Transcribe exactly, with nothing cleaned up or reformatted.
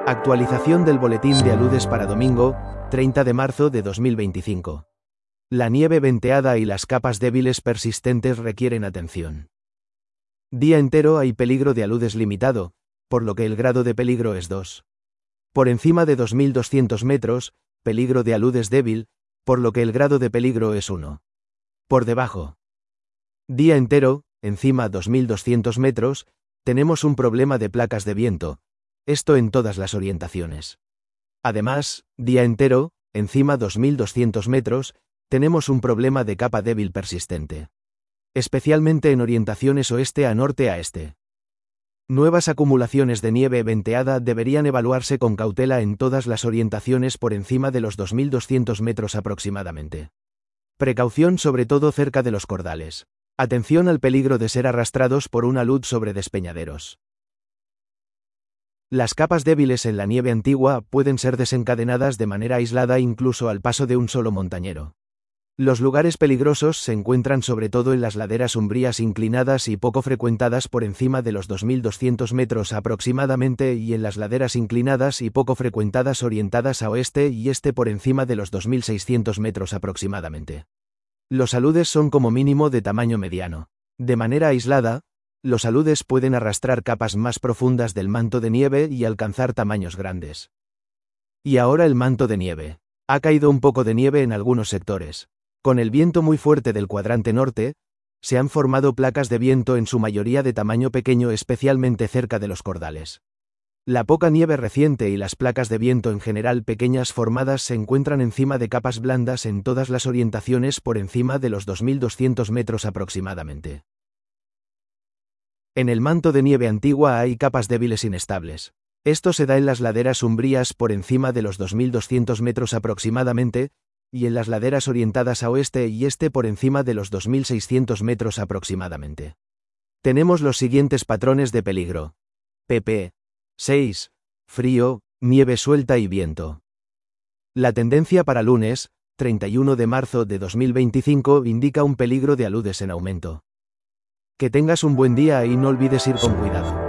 Actualización del boletín de aludes para domingo, treinta de marzo de dos mil veinticinco. La nieve venteada y las capas débiles persistentes requieren atención. Día entero hay peligro de aludes limitado, por lo que el grado de peligro es dos. Por encima de dos mil doscientos metros, peligro de aludes débil, por lo que el grado de peligro es uno. Por debajo. Día entero, encima dos mil doscientos metros, tenemos un problema de placas de viento, esto en todas las orientaciones. Además, día entero, encima dos mil doscientos metros, tenemos un problema de capa débil persistente. Especialmente en orientaciones oeste a norte a este. Nuevas acumulaciones de nieve venteada deberían evaluarse con cautela en todas las orientaciones por encima de los dos mil doscientos metros aproximadamente. Precaución sobre todo cerca de los cordales. Atención al peligro de ser arrastrados por un alud sobre despeñaderos. Las capas débiles en la nieve antigua pueden ser desencadenadas de manera aislada incluso al paso de un solo montañero. Los lugares peligrosos se encuentran sobre todo en las laderas umbrías inclinadas y poco frecuentadas por encima de los dos mil doscientos metros aproximadamente y en las laderas inclinadas y poco frecuentadas orientadas a oeste y este por encima de los dos mil seiscientos metros aproximadamente. Los aludes son como mínimo de tamaño mediano. De manera aislada, los aludes pueden arrastrar capas más profundas del manto de nieve y alcanzar tamaños grandes. Y ahora el manto de nieve. Ha caído un poco de nieve en algunos sectores. Con el viento muy fuerte del cuadrante norte, se han formado placas de viento en su mayoría de tamaño pequeño especialmente cerca de los cordales. La poca nieve reciente y las placas de viento en general pequeñas formadas se encuentran encima de capas blandas en todas las orientaciones por encima de los dos mil doscientos metros aproximadamente. En el manto de nieve antigua hay capas débiles inestables. Esto se da en las laderas umbrías por encima de los dos mil doscientos metros aproximadamente, y en las laderas orientadas a oeste y este por encima de los dos mil seiscientos metros aproximadamente. Tenemos los siguientes patrones de peligro. pp. seis. Frío, nieve suelta y viento. La tendencia para lunes, treinta y uno de marzo de dos mil veinticinco, indica un peligro de aludes en aumento. Que tengas un buen día y no olvides ir con cuidado.